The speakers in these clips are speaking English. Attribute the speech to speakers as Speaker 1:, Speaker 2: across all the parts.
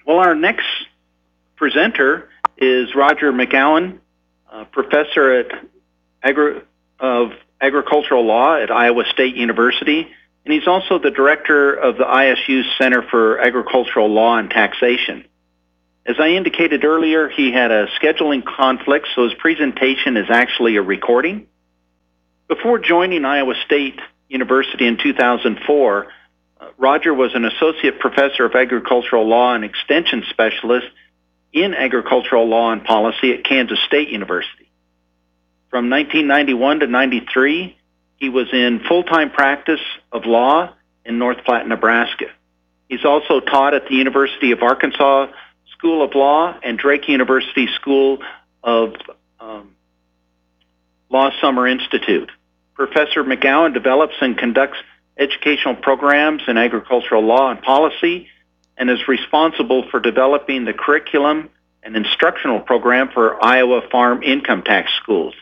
Speaker 1: Well, our next presenter is Roger McGowan, professor of agricultural law at Iowa State University, and he's also the director of the ISU Center for Agricultural Law and Taxation. As I indicated earlier, he had a scheduling conflict, so his presentation is actually a recording. Before joining Iowa State University in 2004, Roger was an associate professor of agricultural law and extension specialist in agricultural law and policy at Kansas State University. From 1991 to 93, he was in full-time practice of law in North Platte, Nebraska. He's also taught at the University of Arkansas School of Law and Drake University School of Law Summer Institute. Professor McGowan develops and conducts educational programs in agricultural law and policy and is responsible for developing the curriculum and instructional program for Iowa farm income tax schools.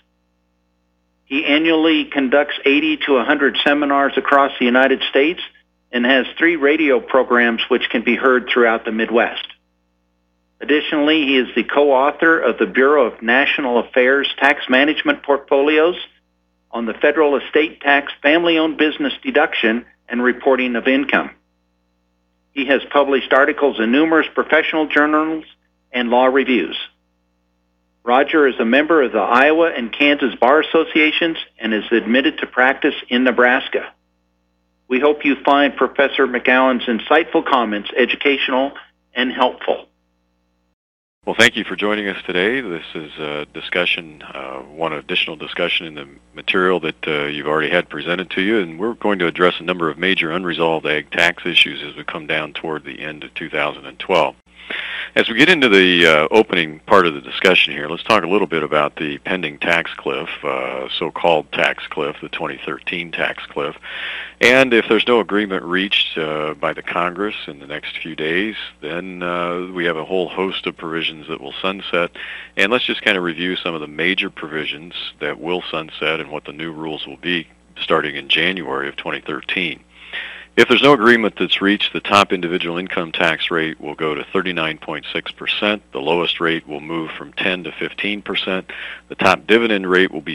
Speaker 1: He annually conducts 80 to 100 seminars across the United States and has 3 radio programs which can be heard throughout the Midwest. Additionally, he is the co-author of the Bureau of National Affairs Tax Management Portfolios on the federal estate tax family-owned business deduction and reporting of income. He has published articles in numerous professional journals and law reviews. Roger is a member of the Iowa and Kansas Bar Associations and is admitted to practice in Nebraska. We hope you find Professor McGowan's insightful comments educational and helpful.
Speaker 2: Well, thank you for joining us today. This is a discussion, one additional discussion in the material that you've already had presented to you, and we're going to address a number of major unresolved ag tax issues as we come down toward the end of 2012. As we get into the opening part of the discussion here, let's talk a little bit about the pending tax cliff, so-called tax cliff, the 2013 tax cliff. And if there's no agreement reached by the Congress in the next few days, then we have a whole host of provisions that will sunset. And let's just kind of review some of the major provisions that will sunset and what the new rules will be starting in January of 2013. If there's no agreement that's reached, the top individual income tax rate will go to 39.6%. The lowest rate will move from 10 to 15%. The top dividend rate will be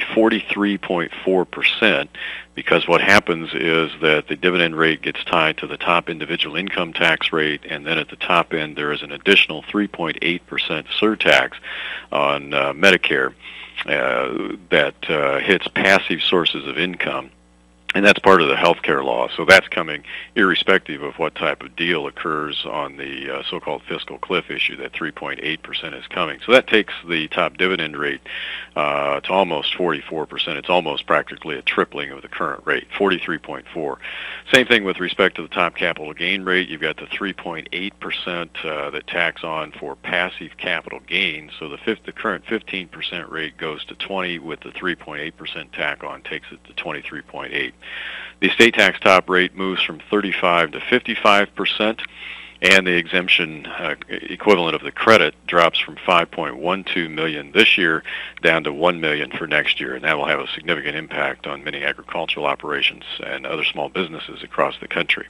Speaker 2: 43.4%, because what happens is that the dividend rate gets tied to the top individual income tax rate, and then at the top end there is an additional 3.8% surtax on Medicare that hits passive sources of income. And that's part of the health care law, so that's coming irrespective of what type of deal occurs on the so-called fiscal cliff issue. That 3.8% is coming. So that takes the top dividend rate to almost 44%. It's almost practically a tripling of the current rate, 43.4. Same thing with respect to the top capital gain rate. You've got the 3.8% that tax on for passive capital gains. So the current 15% rate goes to 20, with the 3.8% tack on takes it to 23.8. The estate tax top rate moves from 35 to 55%, and the exemption equivalent of the credit drops from $5.12 million this year down to $1 million for next year, and that will have a significant impact on many agricultural operations and other small businesses across the country.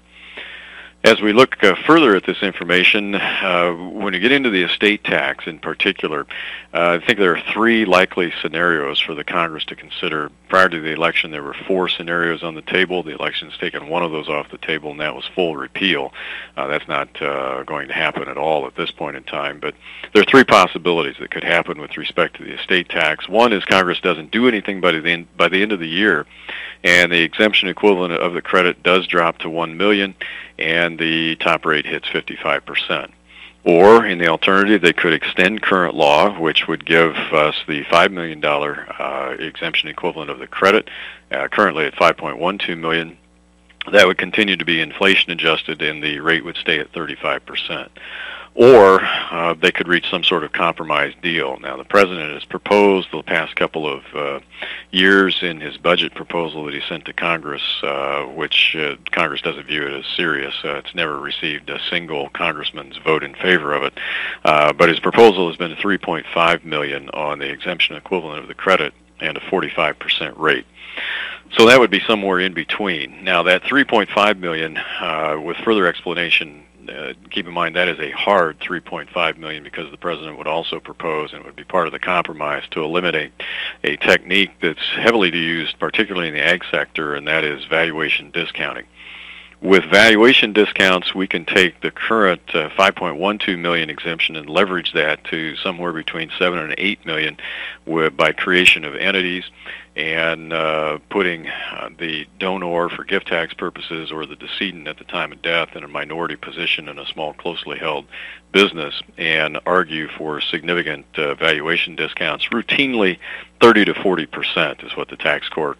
Speaker 2: As we look further at this information, when you get into the estate tax in particular, I think there are 3 likely scenarios for the Congress to consider. Prior to the election, there were 4 scenarios on the table. The election's taken one of those off the table, and that was full repeal. That's not going to happen at all at this point in time, but there are 3 possibilities that could happen with respect to the estate tax. One is Congress doesn't do anything by the end of the year, and the exemption equivalent of the credit does drop to $1 million, and the top rate hits 55%. Or, in the alternative, they could extend current law, which would give us the $5 million exemption equivalent of the credit, currently at $5.12 million. That would continue to be inflation adjusted, and the rate would stay at 35%. Or they could reach some sort of compromise deal. Now, the President has proposed the past couple of years in his budget proposal that he sent to Congress, which Congress doesn't view it as serious. It's never received a single congressman's vote in favor of it. But his proposal has been $3.5 million on the exemption equivalent of the credit and a 45% rate. So that would be somewhere in between. Now, that $3.5 million, with further explanation keep in mind that is a hard $3.5 million, because the president would also propose, and it would be part of the compromise, to eliminate a technique that's heavily used, particularly in the ag sector, and that is valuation discounting. With valuation discounts, we can take the current $5.12 million exemption and leverage that to somewhere between $7 and $8 million by creation of entities, and putting the donor for gift tax purposes or the decedent at the time of death in a minority position in a small, closely held business, and argue for significant valuation discounts. Routinely, 30 to 40% is what the tax court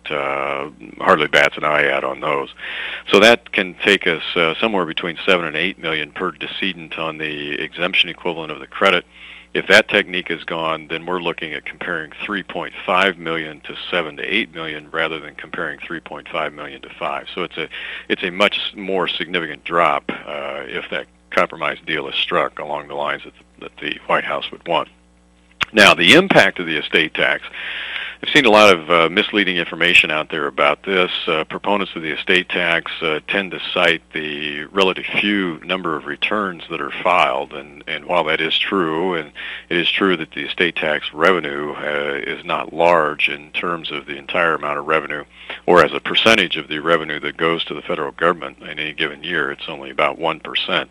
Speaker 2: hardly bats an eye at on those. So that can take us somewhere between $7 and $8 million per decedent on the exemption equivalent of the credit. If that technique is gone, then we're looking at comparing $3.5 million to $7 to $8 million rather than comparing $3.5 million to $5 million. So it's a much more significant drop if that compromise deal is struck along the lines that the White House would want. Now, the impact of the estate tax. I've seen a lot of misleading information out there about this. Proponents of the estate tax tend to cite the relative few number of returns that are filed, and while that is true, and it is true that the estate tax revenue is not large in terms of the entire amount of revenue, or as a percentage of the revenue that goes to the federal government in any given year, it's only about 1%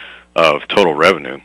Speaker 2: of total revenue.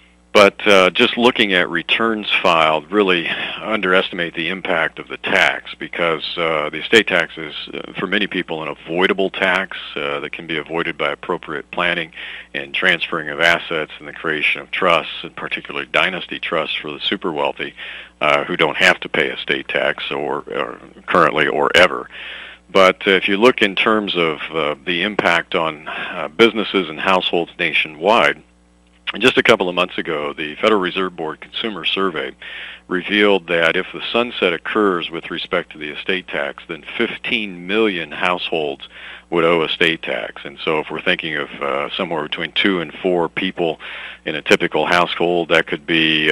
Speaker 2: But just looking at returns filed really underestimate the impact of the tax, because the estate tax is, for many people, an avoidable tax that can be avoided by appropriate planning and transferring of assets and the creation of trusts, and particularly dynasty trusts for the super wealthy who don't have to pay estate tax or currently or ever. But if you look in terms of the impact on businesses and households nationwide, just a couple of months ago, the Federal Reserve Board Consumer Survey revealed that if the sunset occurs with respect to the estate tax, then 15 million households would owe estate tax. And so if we're thinking of somewhere between 2 and 4 people in a typical household, that could be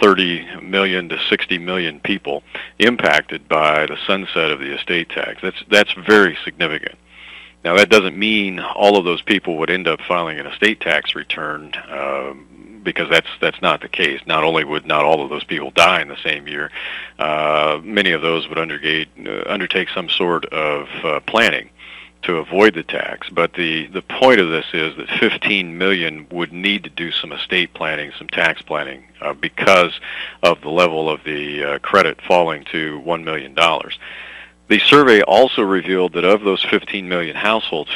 Speaker 2: 30 million to 60 million people impacted by the sunset of the estate tax. That's very significant. Now, that doesn't mean all of those people would end up filing an estate tax return, because that's not the case. Not only would not all of those people die in the same year, many of those would undertake some sort of planning to avoid the tax. But the point of this is that 15 million would need to do some estate planning, some tax planning, because of the level of the credit falling to $1 million. The survey also revealed that of those 15 million households,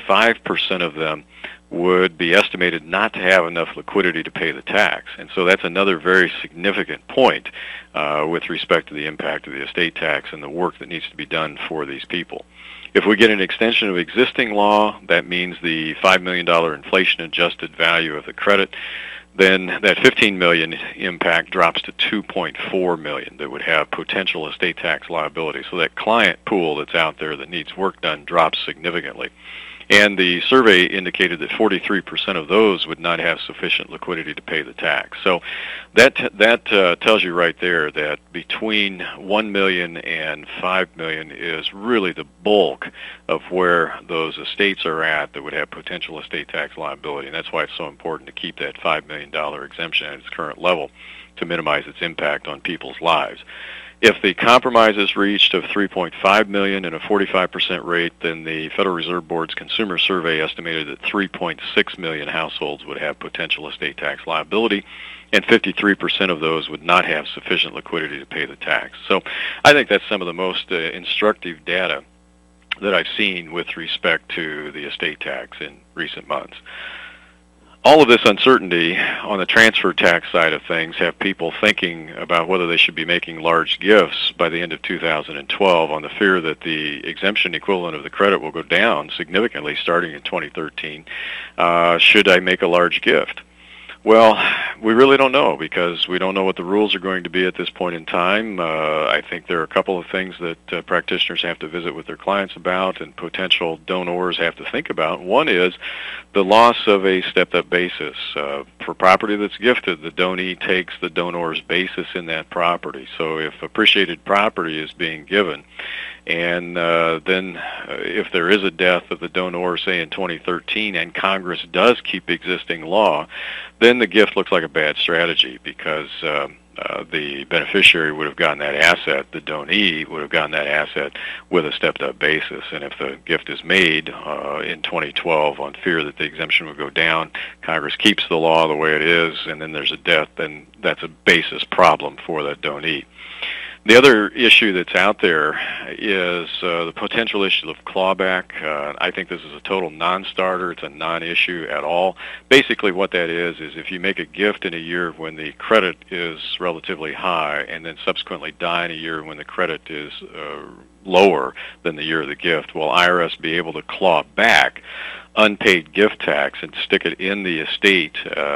Speaker 2: 55% of them would be estimated not to have enough liquidity to pay the tax. And so that's another very significant point with respect to the impact of the estate tax and the work that needs to be done for these people. If we get an extension of existing law, that means the $5 million inflation-adjusted value of the credit, then that 15 million impact drops to 2.4 million that would have potential estate tax liability. So that client pool that's out there that needs work done drops significantly. And the survey indicated that 43% of those would not have sufficient liquidity to pay the tax. So that tells you right there that between 1 million and 5 million is really the bulk of where those estates are at that would have potential estate tax liability. And that's why it's so important to keep that $5 million exemption at its current level to minimize its impact on people's lives. If the compromise is reached of 3.5 million and a 45% rate, then the Federal Reserve Board's consumer survey estimated that 3.6 million households would have potential estate tax liability, and 53% of those would not have sufficient liquidity to pay the tax. So I think that's some of the most instructive data that I've seen with respect to the estate tax in recent months. All of this uncertainty on the transfer tax side of things have people thinking about whether they should be making large gifts by the end of 2012 on the fear that the exemption equivalent of the credit will go down significantly starting in 2013. Should I make a large gift? Well, we really don't know, because we don't know what the rules are going to be at this point in time. I think there are a couple of things that practitioners have to visit with their clients about and potential donors have to think about. One is the loss of a stepped-up basis. For property that's gifted, the donee takes the donor's basis in that property. So if appreciated property is being given And then if there is a death of the donor, say in 2013, and Congress does keep existing law, then the gift looks like a bad strategy because the beneficiary would have gotten that asset, the donee would have gotten that asset with a stepped-up basis. And if the gift is made in 2012 on fear that the exemption would go down, Congress keeps the law the way it is, and then there's a death, then that's a basis problem for that donee. The other issue that's out there is the potential issue of clawback. I think this is a total non-starter. It's a non-issue at all. Basically what that is if you make a gift in a year when the credit is relatively high and then subsequently die in a year when the credit is lower than the year of the gift, will IRS be able to claw back unpaid gift tax and stick it in the estate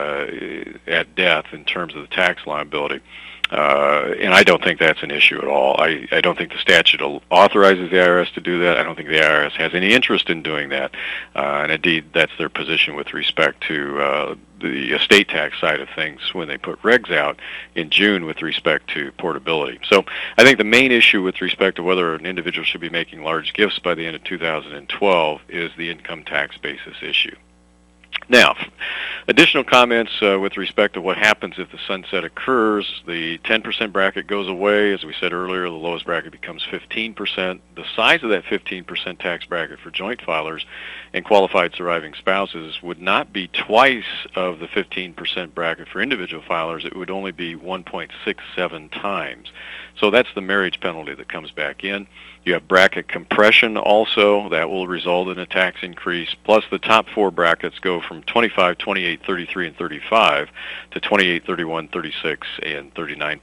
Speaker 2: at death in terms of the tax liability? And I don't think that's an issue at all. I don't think the statute authorizes the IRS to do that. I don't think the IRS has any interest in doing that. And indeed, that's their position with respect to the estate tax side of things when they put regs out in June with respect to portability. So I think the main issue with respect to whether an individual should be making large gifts by the end of 2012 is the income tax basis issue. Now, additional comments with respect to what happens if the sunset occurs. The 10% bracket goes away. As we said earlier, the lowest bracket becomes 15%. The size of that 15% tax bracket for joint filers and qualified surviving spouses would not be twice of the 15% bracket for individual filers. It would only be 1.67 times. So that's the marriage penalty that comes back in. You have bracket compression also. That will result in a tax increase. Plus the top four brackets go from 25, 28, 33, and 35 to 28, 31, 36, and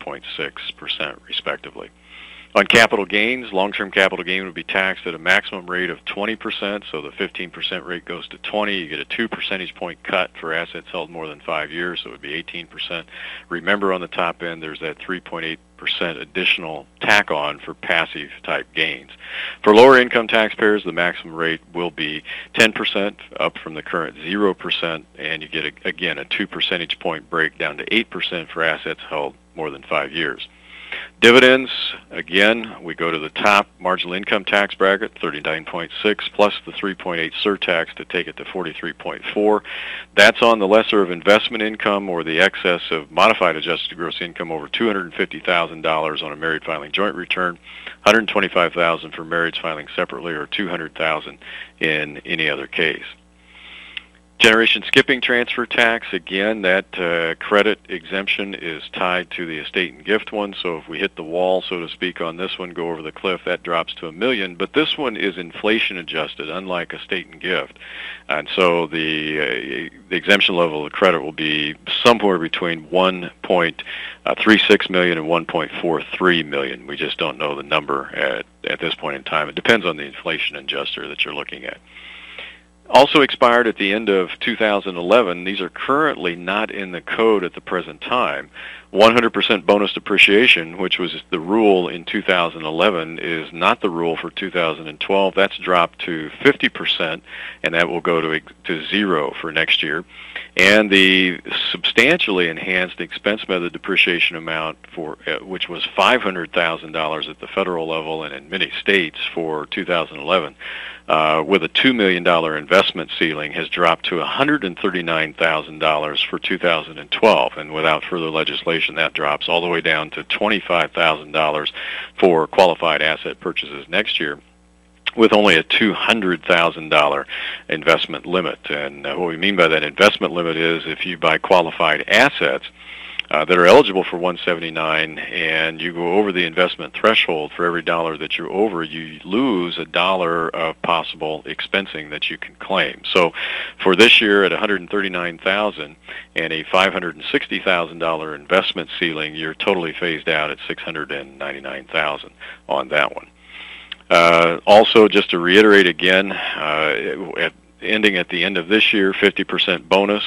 Speaker 2: 39.6% respectively. On capital gains, long-term capital gain would be taxed at a maximum rate of 20%, so the 15% rate goes to 20. You get a 2 percentage point cut for assets held more than 5 years, so it would be 18%. Remember, on the top end, there's that 3.8% additional tack on for passive type gains. For lower income taxpayers, the maximum rate will be 10%, up from the current 0%, and you get, again, a 2 percentage point break down to 8% for assets held more than 5 years. Dividends, again, we go to the top marginal income tax bracket, 39.6, plus the 3.8 surtax to take it to 43.4. That's on the lesser of investment income or the excess of modified adjusted gross income over $250,000 on a married filing joint return, $125,000 for marrieds filing separately, or $200,000 in any other case. Generation skipping transfer tax, again, that credit exemption is tied to the estate and gift one, so if we hit the wall, so to speak, on this one, go over the cliff, that drops to $1 million, but this one is inflation adjusted, unlike estate and gift. And so the exemption level of the credit will be somewhere between $1.36 million and $1.43 million. We just don't know the number at this point in time. It depends on the inflation adjuster that you're looking at. Also expired at the end of 2011, these are currently not in the code at the present time. 100% bonus depreciation, which was the rule in 2011, is not the rule for 2012. That's dropped to 50%, and that will go to zero for next year. And the substantially enhanced expense method depreciation amount, for which was $500,000 at the federal level and in many states for 2011, with a $2 million investment ceiling, has dropped to $139,000 for 2012. And without further legislation, that drops all the way down to $25,000 for qualified asset purchases next year, with only a $200,000 investment limit. And what we mean by that investment limit is if you buy qualified assets that are eligible for 179 and you go over the investment threshold, for every dollar that you're over, you lose $1 of possible expensing that you can claim. So for this year at $139,000 and a $560,000 investment ceiling, you're totally phased out at $699,000 on that one. Also, just to reiterate again, ending at the end of this year, 50% bonus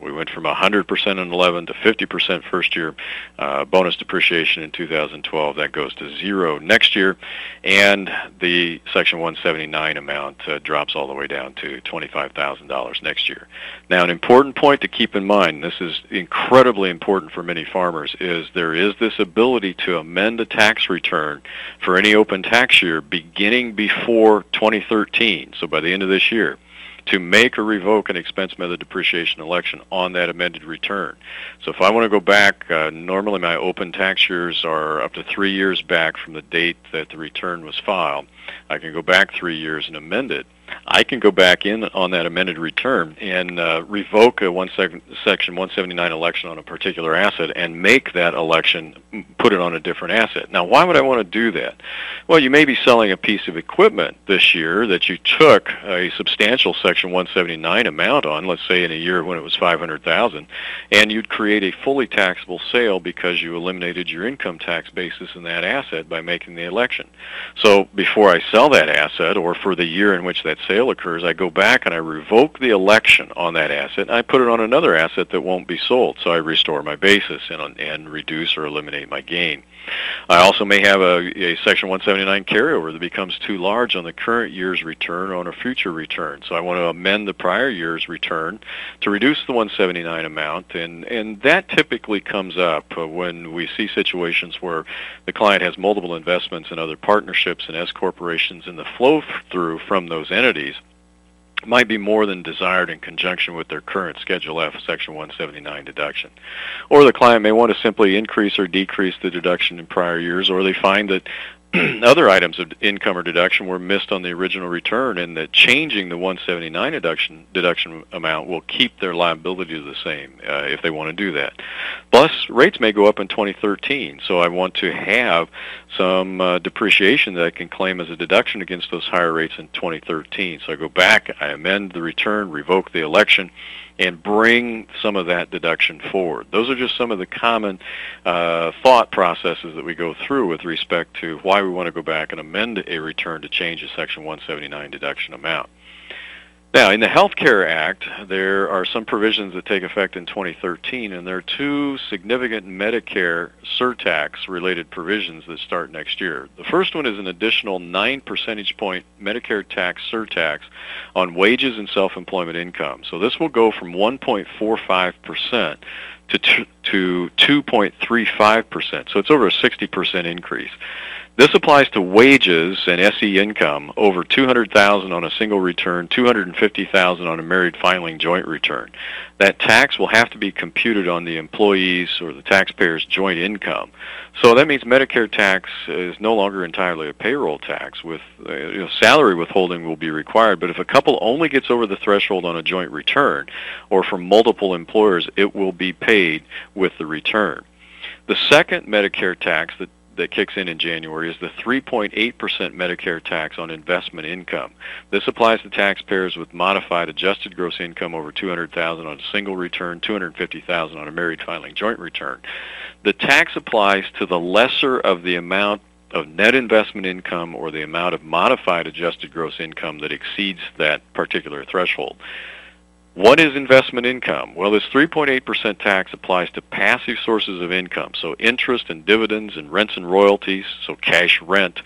Speaker 2: We went from 100% in 11 to 50% first year bonus depreciation in 2012. That goes to zero next year, and the Section 179 amount drops all the way down to $25,000 next year. Now, an important point to keep in mind, this is incredibly important for many farmers, is there is this ability to amend a tax return for any open tax year beginning before 2013, so by the end of this year, to make or revoke an expense method depreciation election on that amended return. So if I want to go back, normally my open tax years are up to 3 years back from the date that the return was filed. I can go back 3 years and amend it. I can go back in on that amended return and revoke a Section 179 election on a particular asset and make that election, put it on a different asset. Now, why would I want to do that? Well, you may be selling a piece of equipment this year that you took a substantial Section 179 amount on, let's say in a year when it was $500,000, and you'd create a fully taxable sale because you eliminated your income tax basis in that asset by making the election. So before I sell that asset, or for the year in which that sale occurs, I go back and I revoke the election on that asset, and I put it on another asset that won't be sold. So I restore my basis and reduce or eliminate my gain. I also may have a Section 179 carryover that becomes too large on the current year's return or on a future return. So I want to amend the prior year's return to reduce the 179 amount, and that typically comes up when we see situations where the client has multiple investments in other partnerships and S corporations, and the flow through from those entities might be more than desired in conjunction with their current Schedule F Section 179 deduction. Or the client may want to simply increase or decrease the deduction in prior years, or they find that other items of income or deduction were missed on the original return, and that changing the 179 deduction amount will keep their liability the same if they want to do that. Plus, rates may go up in 2013, so I want to have some depreciation that I can claim as a deduction against those higher rates in 2013. So I go back, I amend the return, revoke the election, and bring some of that deduction forward. Those are just some of the common thought processes that we go through with respect to why we want to go back and amend a return to change a Section 179 deduction amount. Now, in the Health Care Act, there are some provisions that take effect in 2013, and there are two significant Medicare surtax-related provisions that start next year. The first one is an additional 9 percentage point Medicare tax surtax on wages and self-employment income. So this will go from 1.45% to 2.35%. So it's over a 60% increase. This applies to wages and SE income over $200,000 on a single return, $250,000 on a married filing joint return. That tax will have to be computed on the employee's or the taxpayer's joint income. So that means Medicare tax is no longer entirely a payroll tax. With salary withholding will be required, but if a couple only gets over the threshold on a joint return, or from multiple employers, it will be paid with the return. The second Medicare tax that kicks in January is the 3.8% Medicare tax on investment income. This applies to taxpayers with modified adjusted gross income over $200,000 on a single return, $250,000 on a married filing joint return. The tax applies to the lesser of the amount of net investment income or the amount of modified adjusted gross income that exceeds that particular threshold. What is investment income? Well, this 3.8% tax applies to passive sources of income, so interest and dividends and rents and royalties, so cash rent,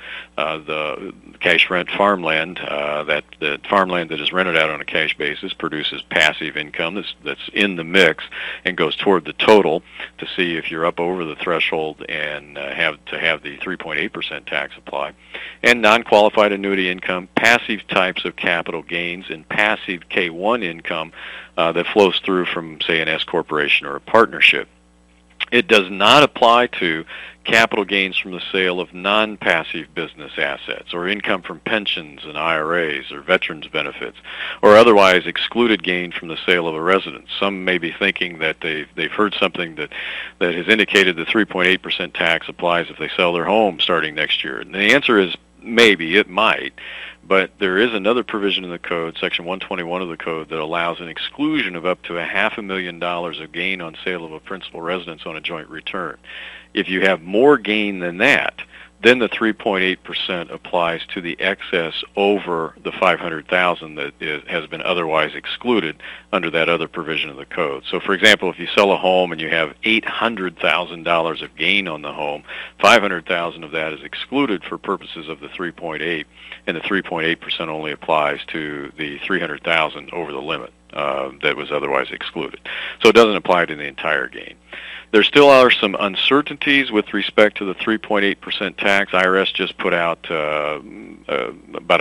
Speaker 2: the cash rent farmland, that the farmland that is rented out on a cash basis produces passive income that's in the mix and goes toward the total to see if you're up over the threshold and have the 3.8% tax apply. And non-qualified annuity income, passive types of capital gains, and passive K-1 income that flows through from, say, an S corporation or a partnership. It does not apply to capital gains from the sale of non-passive business assets or income from pensions and IRAs or veterans benefits or otherwise excluded gain from the sale of a residence. Some may be thinking that they've heard something that has indicated the 3.8% tax applies if they sell their home starting next year. And the answer is maybe, it might. But there is another provision in the code, Section 121 of the code, that allows an exclusion of up to $500,000 of gain on sale of a principal residence on a joint return. If you have more gain than that, then the 3.8% applies to the excess over the $500,000 that has been otherwise excluded under that other provision of the code. So, for example, if you sell a home and you have $800,000 of gain on the home, $500,000 of that is excluded for purposes of the 3.8, and the 3.8% only applies to the $300,000 over the limit that was otherwise excluded. So it doesn't apply to the entire gain. There still are some uncertainties with respect to the 3.8% tax. IRS just put out about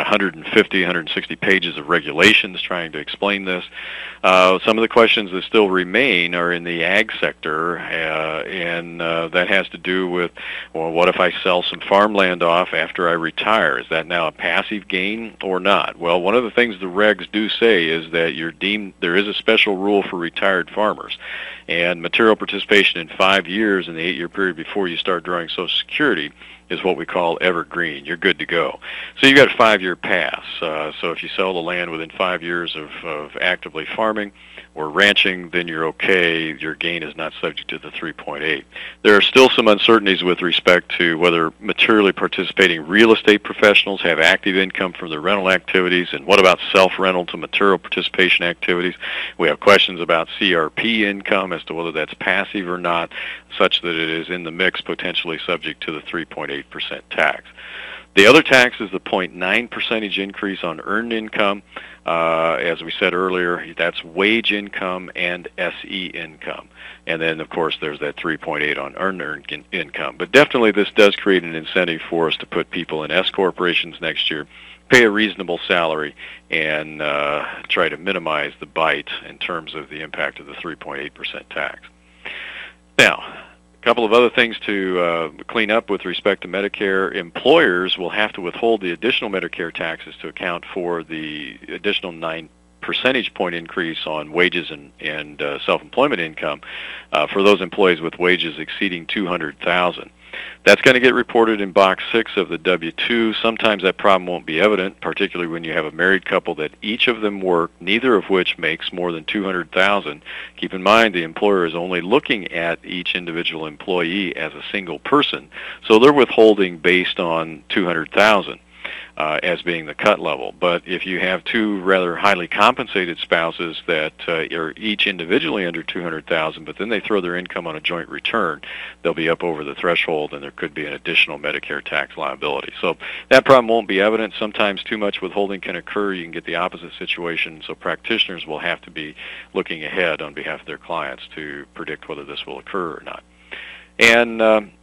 Speaker 2: 160 pages of regulations trying to explain this. Some of the questions that still remain are in the ag sector, and that has to do with, well, what if I sell some farmland off after I retire? Is that now a passive gain or not? Well, one of the things the regs do say is that there is a special rule for retired farmers, and material participation in 5 years in the 8-year period before you start drawing Social Security is what we call evergreen. You're good to go. So you've got a 5-year pass. So if you sell the land within 5 years of actively farming or ranching, then you're okay. Your gain is not subject to the 3.8. There are still some uncertainties with respect to whether materially participating real estate professionals have active income from their rental activities, and what about self-rental to material participation activities. We have questions about CRP income as to whether that's passive or not, such that it is in the mix potentially subject to the 3.8% tax. The other tax is the 0.9% increase on earned income. As we said earlier, that's wage income and SE income. And then, of course, there's that 3.8 on unearned income. But definitely this does create an incentive for us to put people in S corporations next year, pay a reasonable salary, and try to minimize the bite in terms of the impact of the 3.8% tax. Now, a couple of other things to clean up with respect to Medicare. Employers will have to withhold the additional Medicare taxes to account for the additional 9 percentage point increase on wages and self-employment income for those employees with wages exceeding $200,000. That's going to get reported in Box 6 of the W-2. Sometimes that problem won't be evident, particularly when you have a married couple that each of them work, neither of which makes more than $200,000. Keep in mind the employer is only looking at each individual employee as a single person, so they're withholding based on $200,000. As being the cut level. But if you have two rather highly compensated spouses that are each individually under $200,000, but then they throw their income on a joint return, they'll be up over the threshold, and there could be an additional Medicare tax liability. So that problem won't be evident. Sometimes too much withholding can occur. You can get the opposite situation. So practitioners will have to be looking ahead on behalf of their clients to predict whether this will occur or not. And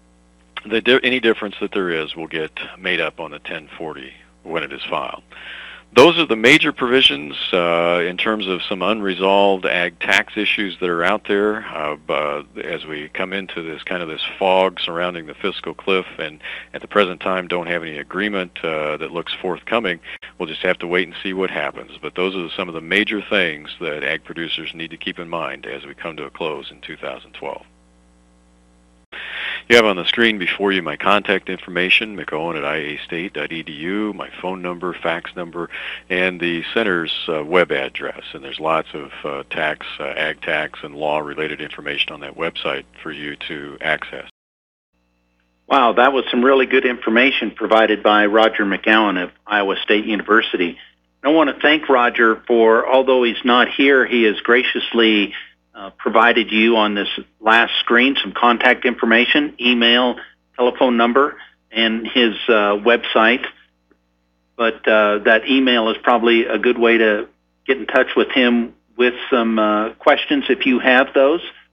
Speaker 2: any difference that there is will get made up on the 1040 when it is filed. Those are the major provisions in terms of some unresolved ag tax issues that are out there as we come into this fog surrounding the fiscal cliff, and at the present time don't have any agreement that looks forthcoming. We'll just have to wait and see what happens. But those are some of the major things that ag producers need to keep in mind as we come to a close in 2012. You have on the screen before you my contact information, mcohen@iastate.edu, my phone number, fax number, and the center's web address. And there's lots of ag tax, and law-related information on that website for you to access.
Speaker 1: Wow, that was some really good information provided by Roger McGowan of Iowa State University. I want to thank Roger for, although he's not here, he has graciously provided you on this last screen some contact information, email, telephone number, and his website. But that email is probably a good way to get in touch with him with some questions if you have those.